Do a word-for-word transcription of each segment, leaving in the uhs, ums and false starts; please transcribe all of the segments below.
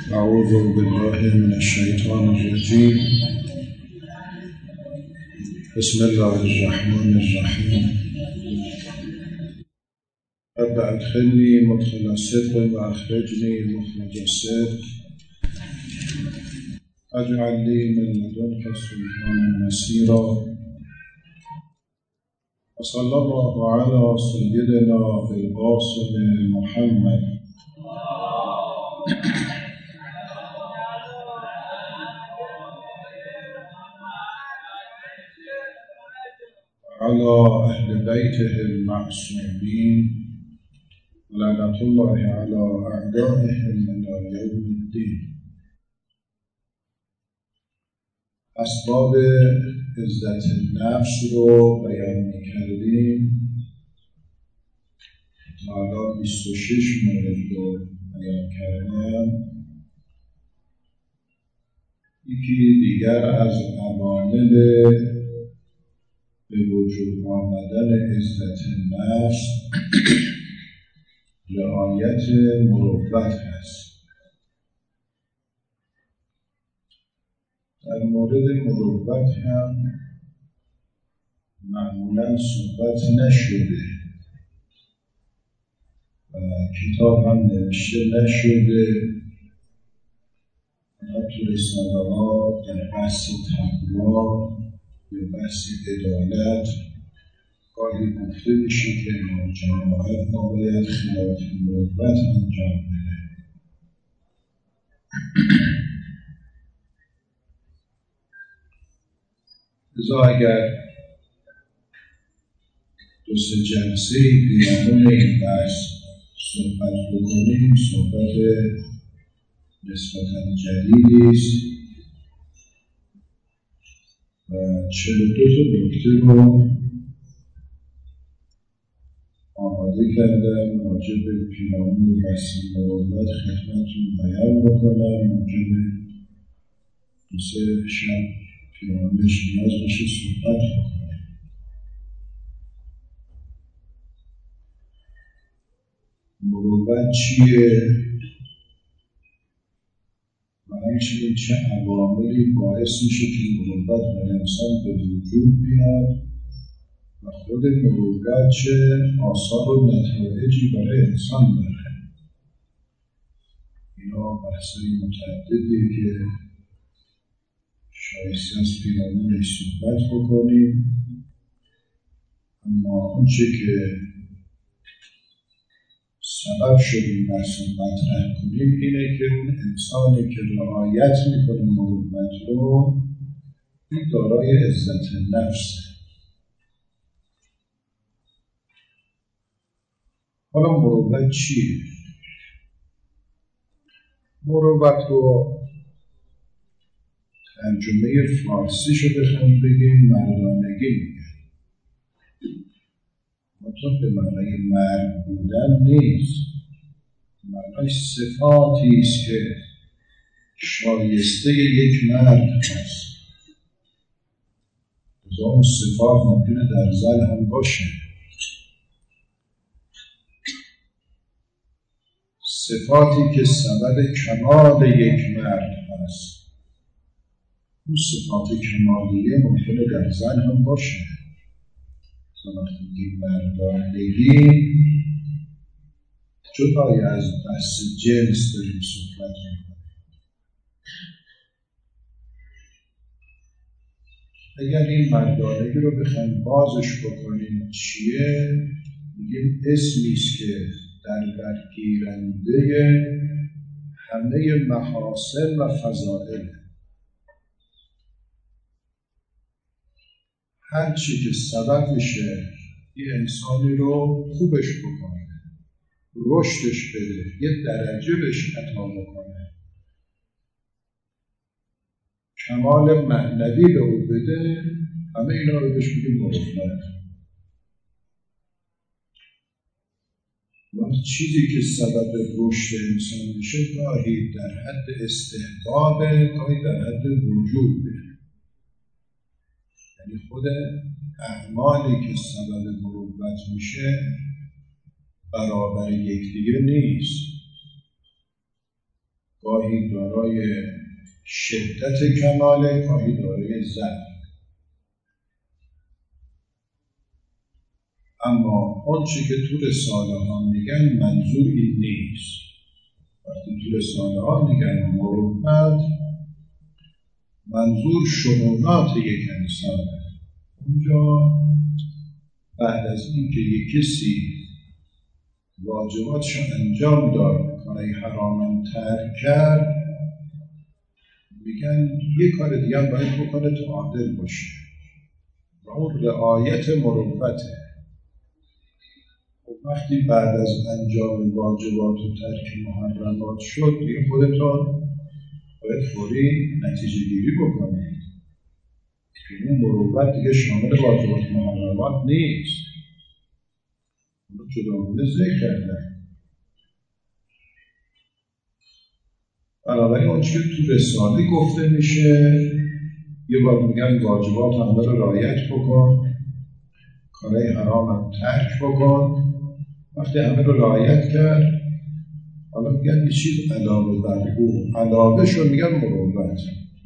اعوذ بالله من الشیطان الرجیم. بسم الله الرحمن الرحیم. رب ادخلنی مدخل صدق و اخرجنی مخرج صدق واجعل لی من لدنک سلطانا نصیرا. وصلی الله علی سیدنا بالقاسم محمد على اهل بیته المعصومین لعنت الله علی اعدائهم الى یوم الدین. اسباب عزت نفس رو بیان می‌کردیم تا الان بیست و شش مورد رو بیان کردم. یکی دیگر از عوامل به وجود آمدن عزت نفس رعایت مروت هست. در مورد مروت هم معمولاً صحبت نشده و کتاب هم نوشته نشده. تو رساله ها در بحث تقوا یا بحث عدالت گاهی گفته میشه که جماعت ما باید خلاف مروت انجام بده. لذا اگر دو سه جلسه پیرامون این بحث صحبت بکنیم، صحبت نسبتاً جدیدی است و چهل و دو تا نکته رو آماده کردم راجع به پیرامون بحث مروت خدمتتون بیان بکنم. ممکنه دو سه شب پیرامونش نیاز بشه صحبت بکنم. مروت چیه و همچنین چه عواملی باعث میشه که مروت در انسان به وجود بیاد و خود مروت چه آثار و نتایجی برای انسان داره. اینا بحثای متعددیه که شایسته از پیرامونش صحبت بکنیم. اما اونچه که سبب شد این بحث رو مطرح کنیم اینه که اون انسانی که رعایت میکنه مروت رو این دارای عزت نفسه. حالا مروت چیه؟ مروت رو ترجمه فارسی شو بخوایم بگیم مردانگی میگن. مطلب به معنای مرد بودن نیست، معنای صفاتی است که شایسته یک مرد هست. از اون صفات ممکنه در زن هم باشه. صفاتی که سبب کمال یک مرد هست، اون صفات کمالیه ممکنه در زن هم باشه. وقتی که مردانگی جدای از بحث جنس داریم صحبت میکنیم. اگر این مردانگی رو بخوایم بازش بکنیم چیه؟ میگیم اسمی است که در برگیرنده همه محاسن و فضائل. هر چی که سبب میشه یه انسانی رو خوبش بکنه، رشدش بده، یه درجه بهش عطا بکنه، کمال معنوی به او بده، همه اینا رو بهش میگیم مروت. وقت چیزی که سبب رشد انسان میشه گاهی در حد استحبابه، گاهی در حد وجوبه. یعنی خود اعمالی که سبب مروت میشه برابر یکدیگه نیست. گاهی دارای شدت کماله، گاهی دارای ضعف. اما آنچه که تو رساله ها میگن منظور این نیست. وقتی تو رساله ها میگن مروت، منظور شؤونات یک انسانه. اونجا بعد از اینکه یک کسی واجباتش انجام داد، کارهای حرامم ترک کرد، میگن یه کار دیگه هم باید بکنه تا عادل باشه و اون رعایت مروته. وقتی بعد از انجام واجبات و ترک محرمات شد، دیگه خودتون باید فوری نتیجه گیری بکنید که اون مروت دیگه شامل واجبات محرمات نیست. اون جداگانه ذکر کردن. بنابراین آنچه تو رساله گفته میشه، یه بار میگن واجبات همه رو رعایت بکن، کارهای حرام هم ترک بکن. وقتی همه رو رعایت کرد، حالا میگن یه چیز علاوه بر اون، علاوه شو میگن مروت.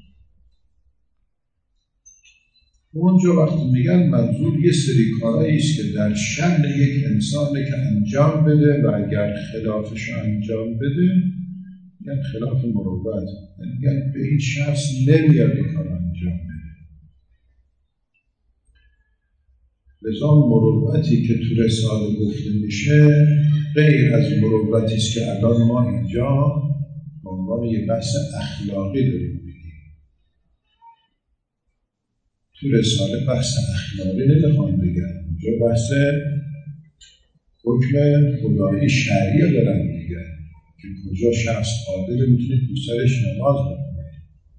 اونجا وقتی میگن منظور یه سری کارهایی است که در شأن یک انسانه که انجام بده و اگر خلافش انجام بده میگن خلاف مروت. میگن به این شخص نمیاد این کار انجام بده. لذا مروتی که تو رساله گفته میشه غیر از مروتی است که الان ما اینجا به عنوان یه بحث اخلاقی داریم میگیم. تو رساله بحث اخلاقی نمیخوام بگم، اونجا بحث حکم خدایی شرعی دارن میگن که کجا شخص عادل میتونه تو سرش نماز بخونه.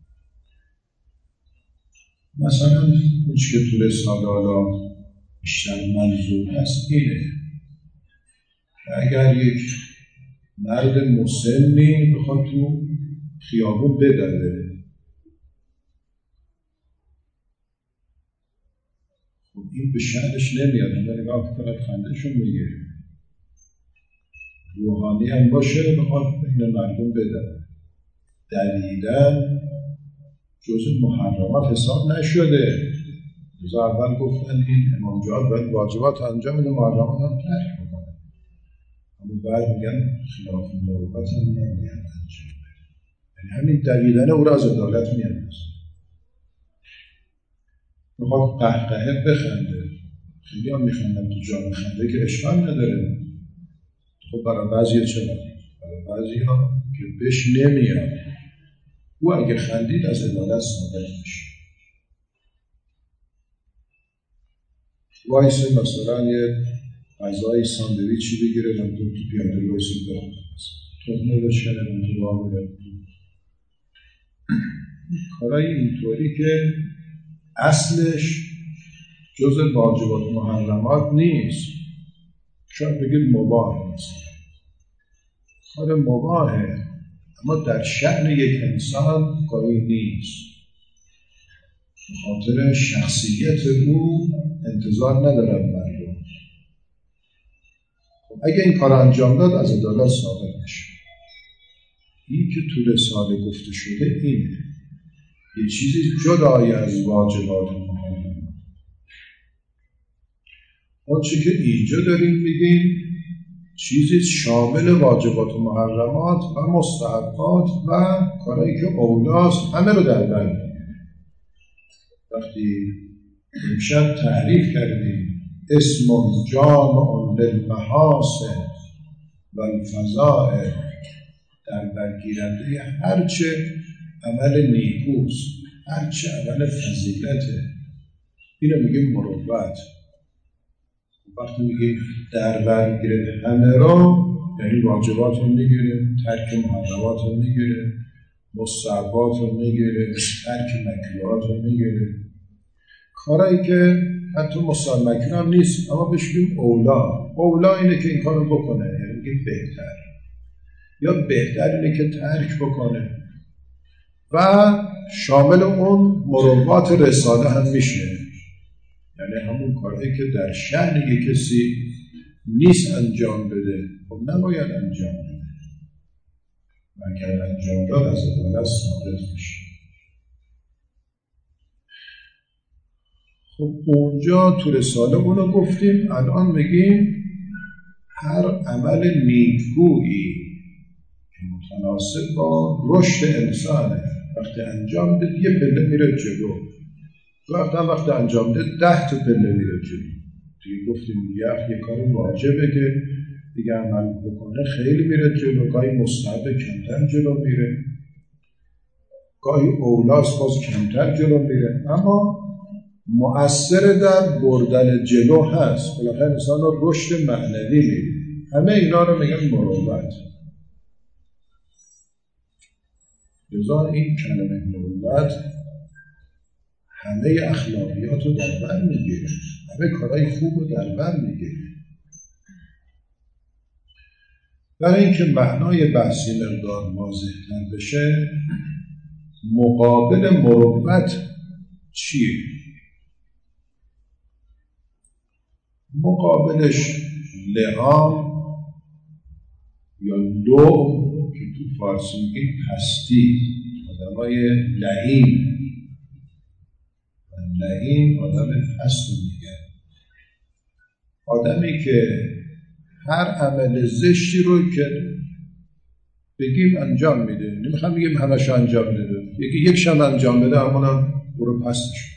مثلا اون که تو رساله حالا بیشتر منظور هست اینه که اگر یک مرد مسنی بخواد تو خیابون بدوه، خب این به شأنش نمیاد، اما نگاه کنه خندهشون میگه روحانی هم باشه بخواد بین مردم بدوه. دلیدن جزء محرمات حساب نشده. لذا اول گفتن این امام جواد باید واجبات انجام بده، محرمات هم ترک بکنه. اما بعد میگن خلاف مروت هم نمیگن انجام بده. یعنی همین دویدن او را از عدالت میاندازه. میخواد قهقهه بخنده، خیلی هم میخندن تو جا خنده که اشکال نداره. خب برای بعضی چرا؟ برای بعضی ها که بهش نمیاد. او اگه خندید از عدالت ثابت میشه. وایسه مثلا یه غذای ساندویچی بگیره و تو پیاده رو وایسه بخوره، تخمه بشکنه و تو راه میره. کارهای اینطوری که اصلش جزء واجبات محرمات نیست، شاید بگید مباح است. کار مباحه اما در شأن یک انسان کاری نیست. به خاطر شخصیت او انتظار ندارد مردم. خب اگه این کار انجام داد از عدالت ثابت میشه. این که تو رساله گفته شده اینه، یه چیزی جدای از واجبات محرمات. آنچه که اینجا داریم میگیم چیزی شامل واجبات و محرمات و مستحبات و کارهایی که اولاست همه رو در بر میگیره. وقتی امشب تعریف کردیم اسم جامع للمحاسن و الفضائل، در برگیرنده هرچه عمل نیکوست، هرچه عمل فضیلته، اینو میگیم مروت. وقتی میگیم در برگیره همه رو، یعنی واجبات رو میگیره، ترک محرمات رو میگیره، مستحبات رو میگیره، ترک مکروهات رو میگیره، کارهایی که حتی مستحب مکروه هم نیست اما بهش میگیم اولا. اولا اینه که این کارو بکنه، یعنی میگیم بهتر، یا بهتر اینه که ترک بکنه و شامل اون مروات رساله هم میشه. یعنی همون کاری که در شأن یک کسی نیست انجام بده، خب نباید انجام بده. و اگر انجام داد از عدالت ساقط میشه. خب اونجا تو رساله اونو گفتیم، الان میگیم هر عمل نیکویی که متناسب با رشد انسانه وقتی انجام داد یه پله میره جلو، وقتی هم وقتی انجام داد ده تا پله میره جلو. دیگه گفتیم یه یه کار واجبه که دیگه عمل بکنه خیلی میره جلو، گاهی مستحب کمتر جلو میره، گاهی اولاست باز کمتر جلو میره، اما مؤثر در بردن جلو هست. بالاخره انسان رو رشد معنوی میده. همه اینا رو میگن مروت. لذا این کلمه مروت همه اخلاقیات رو در بر میگیره، همه کارهای خوب رو در بر میگیره. برای اینکه معنای بحثی مقدار واضح‌تر بشه، مقابل مروت چیه؟ مقابلش لعام یا لعب که تو فارسی میگیم پستی، آدمای لعین و لعین آدم پست رو میگن. آدمی که هر عمل زشتی رو که بگیم انجام میده، نمیخوام بگیم همش انجام بده، یکی یکش هم انجام بده همونم برو پستش.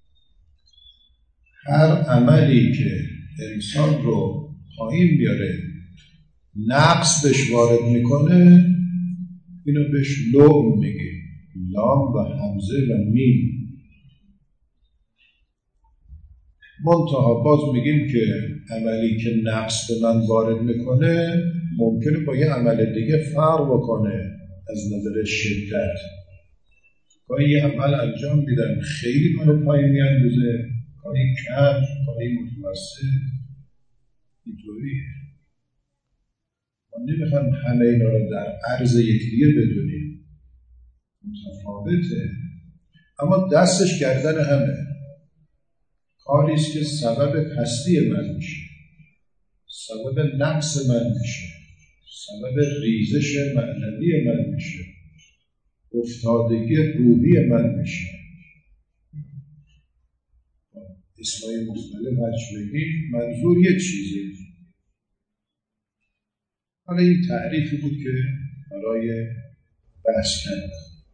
هر عملی که انسان رو پایین بیاره، نقص بهش وارد میکنه، اینو بهش لعن میگه، لام و همزه و میم. منتها باز میگیم که عملی که نقص به من وارد میکنه ممکنه با یه عمل دیگه فرق بکنه از نظر شدت. گاهی یه عمل انجام میدن خیلی منو پایین میاندازه، گاهی کم، گاهی متوسط. اینطوریه. ما نمیخوام همه اینا رو در عرض یکدیگه بدونیم، متفاوته، اما دستش گردن همه. کاریست که سبب پستی من میشه، سبب نقص من میشه، سبب ریزش معنوی من میشه، افتادگی روحی من میشه. اسمای مختلف هرچی بگیم منظور یک چیزه. حالا این تعریفی بود که برای بحث کردم.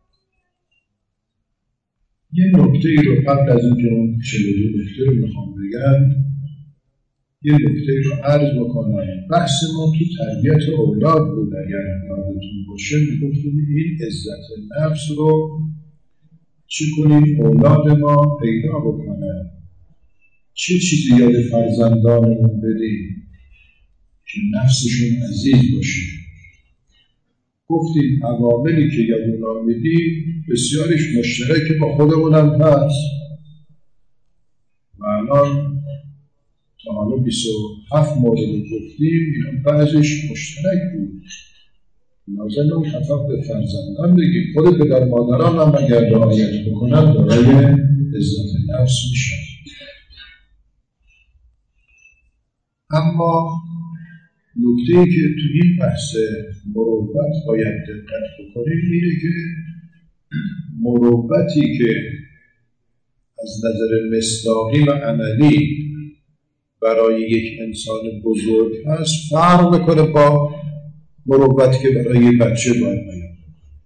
یه نکته ای رو قبل از اینکه اون چهل و دو نکته رو میخوام بگم، یه نکته ای رو عرض بکنم. بحث ما تو تربیت اولاد بود. اگر یادتون باشه میگفتیم این عزت نفس رو چی کنیم اولاد ما پیدا بکنن، چه چیزی یاد فرزندانمون بدیم که نفسشون عزیز باشه. گفتیم عواملی که یاد اونا میدیم بسیارش مشترک با خودمونم هست و الان تا حالا بیست و هفت مورد رو گفتیم، اینا بعضش مشترک بود. لازم اون خطاب به فرزندان بگیم. خود پدر مادران هم اگر رعایت بکنن دارای عزت نفس میشن. اما نکته‌ای که تو این بحث مروت باید دقت بکنیم اینه که مروتی که از نظر مصداقی و عملی برای یک انسان بزرگ هست فرق میکنه با مروتی که برای یک بچه باید بیان.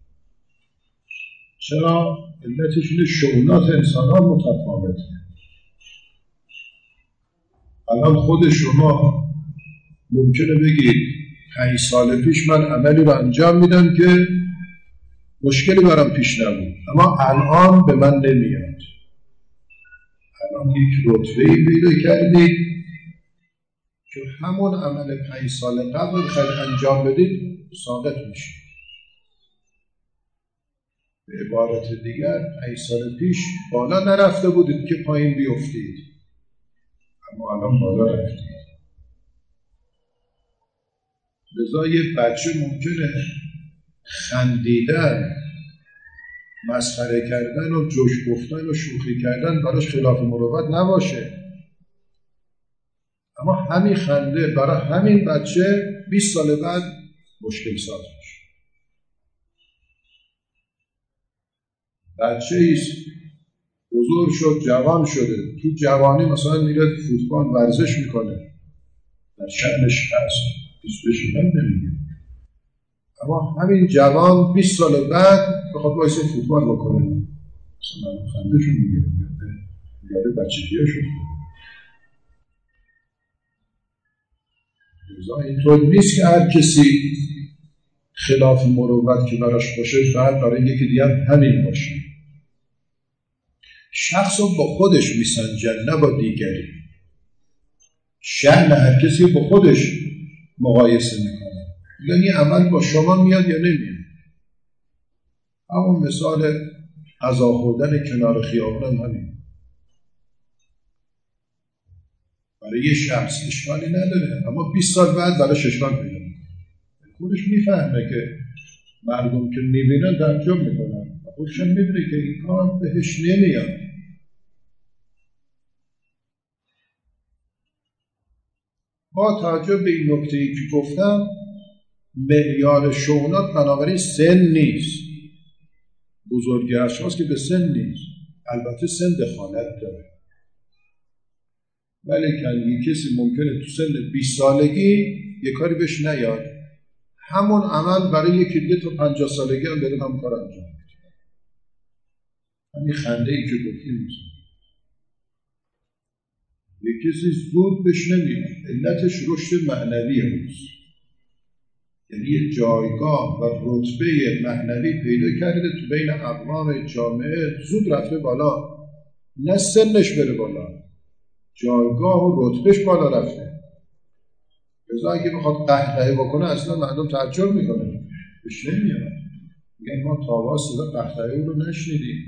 چرا؟ علتش اینه شؤونات انسان ها متفاوته. الان خود شما ممکنه بگید پنج سال پیش من عملی رو انجام میدم که مشکلی برام پیش نبود، اما الان به من نمیاد. الان یک رتبه‌ای پیدا کردید که همون عمل پنج سال قبل خیلی انجام بدید ساقط میشه. به عبارت دیگر پنج سال پیش بالا نرفته بودید که پایین بیفتید، اما الان بالا رفتید. لذا یه بچه ممکنه خندیدن، مسخره کردن و جوش گفتن و شوخی کردن براش خلاف مروت نباشه، اما همین خنده برای همین بچه بیست سال بعد مشکل ساز میشه. بچه ایست بزرگ شد جوان شده، تو جوانی مثلا میره فوتبال ورزش میکنه، در شأنش هست، بیست بشیدن نمیگه، اما همین جوان بیست سال بعد بخواد باید فوتبال بکنه، مثلا من خندشون میگه یاده بچگیه شد. اینطور نیست که هر کسی خلاف مروت که براش باشه بعد برای یکی دیگه همین باشه. شخص رو با خودش میسنجن نه با دیگری. شأن هر کسی با خودش مقایسه میکنه، یعنی عمل با شما میاد یا نمیاد. همون مثال غذا خوردن کنار خیابان هم همین. برای یه شخص اشکالی نداره، اما بیست سال بعد براش اشکال پیدا میکنه. خودش میفهمه که مردم که میبینن تعجب میکنن، خودش هم میدونه که این کار بهش نمیاد. با توجه به این نکته‌ای که گفتم، معیار شؤونات بنابراین سن نیست. بزرگی اشخاص که به سن نیست، البته سن دخالت داره، ولی که کسی ممکنه تو سن بیست سالگی یه کاری بهش نیاد، همون عمل برای یکی دیگه تو پنجاه سالگی هم بره هم کار انجام بده. همین خنده ای که گفتیم میشه یه کسی زود بهش نمیاد، علتش رشد معنوی اوست، یعنی یه جایگاه و رتبه معنوی پیدا کرده تو بین اقوام جامعه، زود رفته بالا، نه سنش بره بالا، جایگاه و رتبهش بالا رفته. لذا اگه بخواد قهقهه بکنه اصلا مردم تعجب میکنه، بهش نمیاد، میگن ما تا صدا قهقهه او رو نشنیدیم،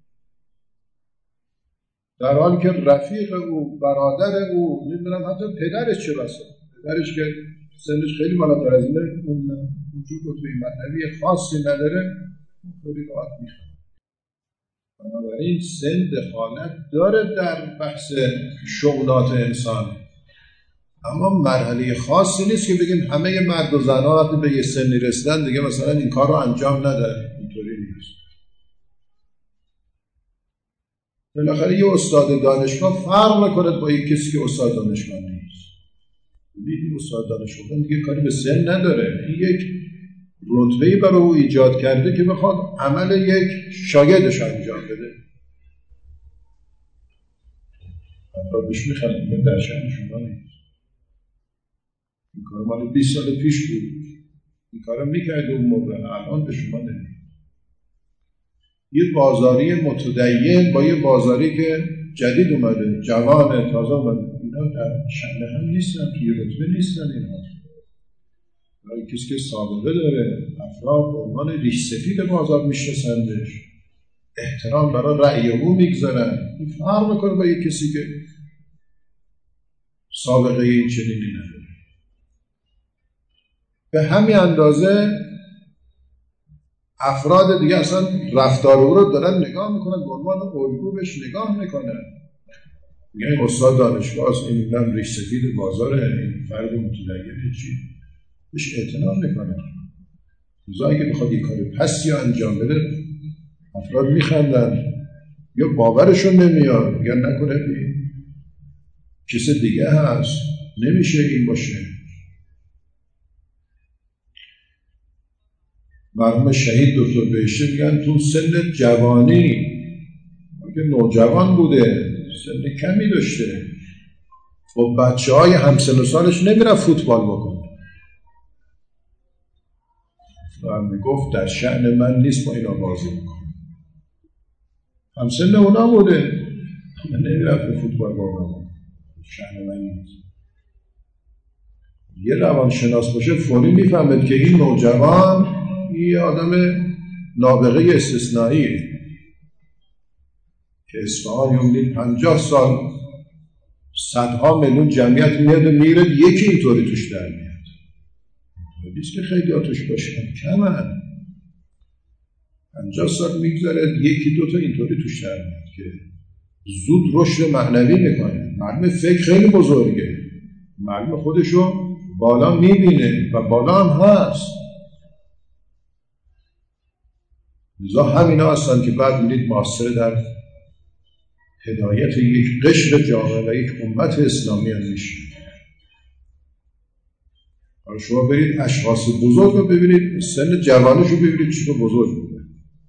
در حالی که رفیق او، برادر او، نمیدونم حتی پدرش چه بسا، پدرش که سنش خیلی بالاتر از اینه، اون وجود رتبه معنوی خاصی نداره، خیلی راحت میخواد. بنابراین سن دخالت داره در بحث شؤونات انسان، اما مرحله خاصی نیست که بگیم همه مرد و زن‌ها وقتی به یه سنی رسیدن دیگه مثلا این کار رو انجام نده. اینطوری نیست. بالاخره یه استاد دانشگاه فرق میکنه با یک کسی که استاد دانشگاه نیست. دیدی استاد دانشگاه دیگه کاری به سن نداره، این یک رتبه‌ای برای او ایجاد کرده که بخواد عمل یک شاگردش انجام بده. افراد بهش میخواد میگه در شأن شما نیست. این کار مال بیست سال پیش بود، این کار رو میکرده اون موقع، الان به شما نمیاد. یه بازاری متدین با یه بازاری که جدید اومده، جوان تازه اومده، اینا در شأن هم نیستن، توی رتبه نیستن. اینا برای کسی که سابقه داره، افراد به عنوان ریش سفید بازار میشناسندش، احترام برای رأی او میگذارن. این فرق میکنه با یه کسی که سابقه این چنینی نداره. به همین اندازه افراد دیگه اصلا رفتار او رو دارن نگاه میکنن، به عنوان الگو بهش نگاه میکنن. میگن استاد دانشگاه است، این هم ریش سفید بازاره، این فرد متدینه، چی بهش اعتنا میکنن. روزا اگه بخواد یک کاری پسی انجام بده، افراد میخندن یا باورشون نمیاد، میگن نکنه این کسی دیگه هست، نمیشه این باشه. مرحوم شهید دکتر بهشتی میگن تو سن جوانی که نوجوان بوده، سن کمی داشته، با بچه های همسن و سالش نمیرفت فوتبال بکنه و میگفت در شأن من نیست با اینا بازی بکنه. همسن اونا بوده، من نمیرفت فوتبال بکنه، شأن من نیست. یه روانشناس باشه فوری میفهمد که این نوجوان یه آدم نابغه استثنائیه که اصفهان یومید پنجاه سال صدها میلیون جمعیت میاد و میره، یکی اینطوری توش در میاد. نیست که خیلی ها توش باشن، کمن. پنجاه سال میگذاره یکی دوتا اینطوری توش در میاد که زود رشد معنوی میکنه. معلوم فکر خیلی بزرگه، معلوم خودشو بالا میبینه و بالا هم هست. لذا همینا هستن که بعد میدید مؤثر در هدایت یک قشر جامعه و یک امت اسلامی هم میشه. شما برید اشخاص بزرگ رو ببینید، سن جوانش رو ببینید چطور بزرگ بوده،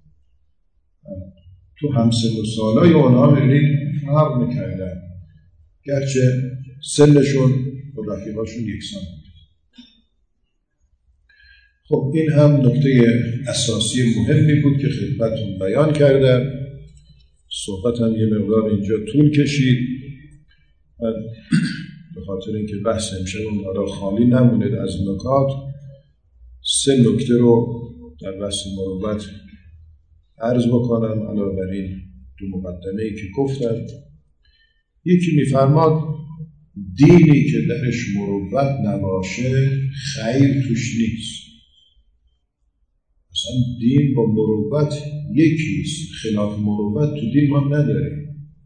تو همسن و سالای اونها ببینید فرق میکردن، گرچه سنشون و رفیقاشون یکسان بود. خب این هم نکته اساسی مهمی بود که خدمتتون بیان کردم. صحبت هم یه مقدار اینجا طول کشید، من به خاطر اینکه بحث امشب اون خالی نمونید از نکات، سه نکته رو در بحث مروت عرض بکنم علاوه بر این دو مقدمه‌ای که گفتم. یکی میفرماد دینی که درش مروت نباشه خیر توش نیست. مثلا دین با مروت یکیست، خلاف مروت تو دین ما نداریم.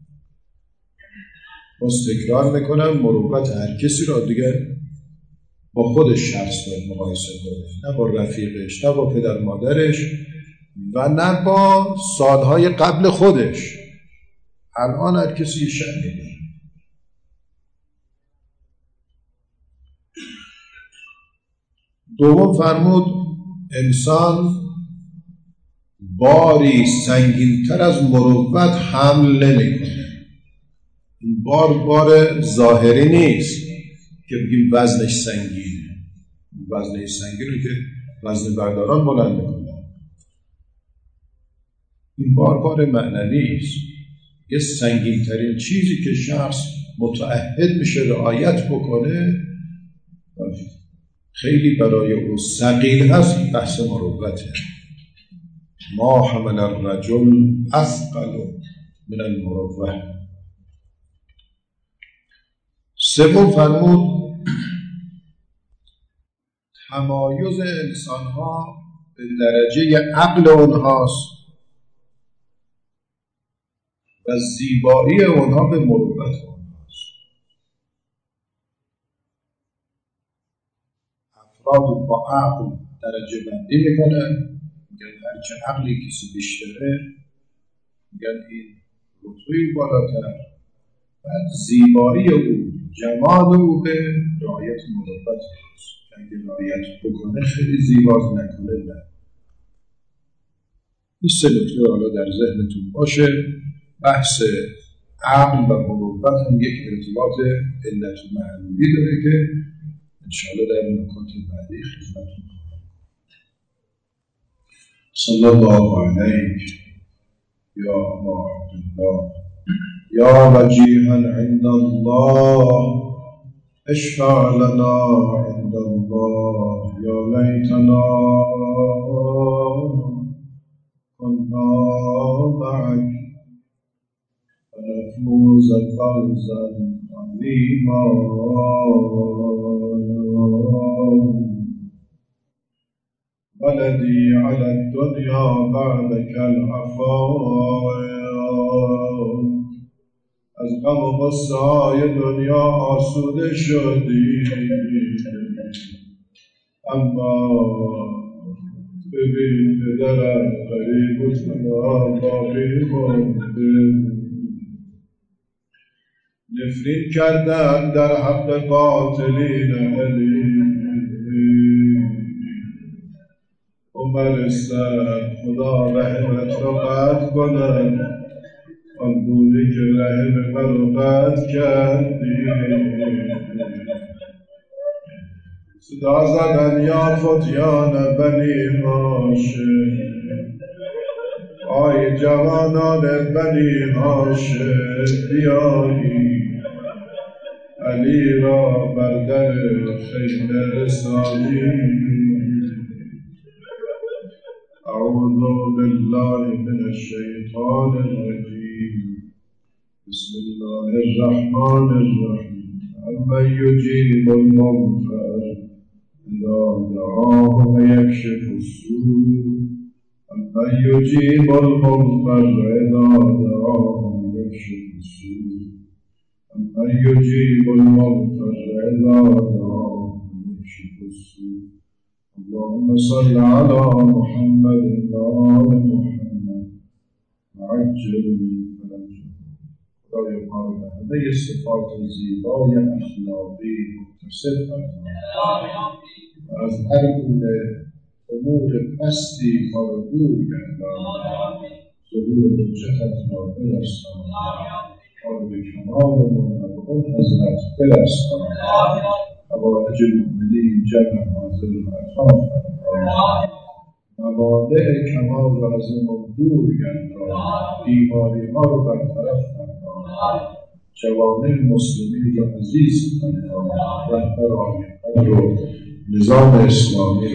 باز تکرار میکنم مروت هر کسی را دیگر با خودش شخص باید مقایسه کنه، نه با رفیقش، نه با پدر مادرش و نه با سالهای قبل خودش. الان هر کسی یه شأنی داره. دوم فرمود انسان باری سنگین‌تر از مروت حمل نمی‌کنه. این بار بار ظاهری نیست که بگیم وزنش سنگینه، وزنش سنگینه که وزن برداران بلند میکنه. این بار بار معنوی است. یه سنگین‌ترین چیزی که شخص متعهد میشه رعایت بکنه خیلی برای او ثقیل هست، بحث مروته. ما حمل الرجل اثقل من المروه. سوم فرمود تمایز انسان‌ها به درجه عقل اونهاست و زیبایی اونها به مروت اونهاست. افراد با عقل درجه بندی میکنن، میگن هرچه عقلی کسی بیشتره میگن این رتبه بالاتر، بعد زیبایی او، جمال او به رعایت مروت هست. اگه رعایت بکنه خیلی زیباست، نکنه نه. این سه نکته حالا در ذهنتون باشه. بحث عقل و مروت هم یک ارتباط علت و معلولی داره که انشاءالله در نکات بعدی خدمتتون خواهم. صلی الله علیک یا ابا عبدالله یا وجیها عند الله اشفع لنا عند الله یا لیتنا كنا معك فنفوز فوزا عظيما. ولدي على الدنيا بعدك العفاء. از غم و غصه های دنیا آسوده شدی، اما ببین پدرت غریب و تنها باقی مانده. نفرین کردن در حق قاتلین علی، عمر استر خدا رحمت را قطع کنن، آن بودی که رحم من رو قطع کردی. صدا زدن یا فتیان بنی هاشم، آی جوانان بنی هاشم بیایی علی را بر در خیمه رسانی. اعوذ بالله من الشیطان الرجیم. بسم الله الرحمن الرحیم. امن یجیب المضطر اذا دعاه ویکشف السوء. امن یجیب المضطر اذا دعاه ویکشف السوء. امن یجیب المضطر اذا دعاه ویکشف السوء. اللهم صل على محمد وآل محمد. عجل فرجه. خدای ما رو به همه صفات زیبای اخلاقی متصف فرما و از هر گونه امور پستی ما رو دور گردان. ظهور حجتت را برسان، ما رو به کمالمون و به اون حضرت برسان. حوائج مؤمنین جمع حاضر و عطا فرما. موانع کمال را از ما دور گردان، بیماری ما رو برطرف فرما. جوامع مسلمین را عزیز فرما. رهبر آیین و نظام اسلامی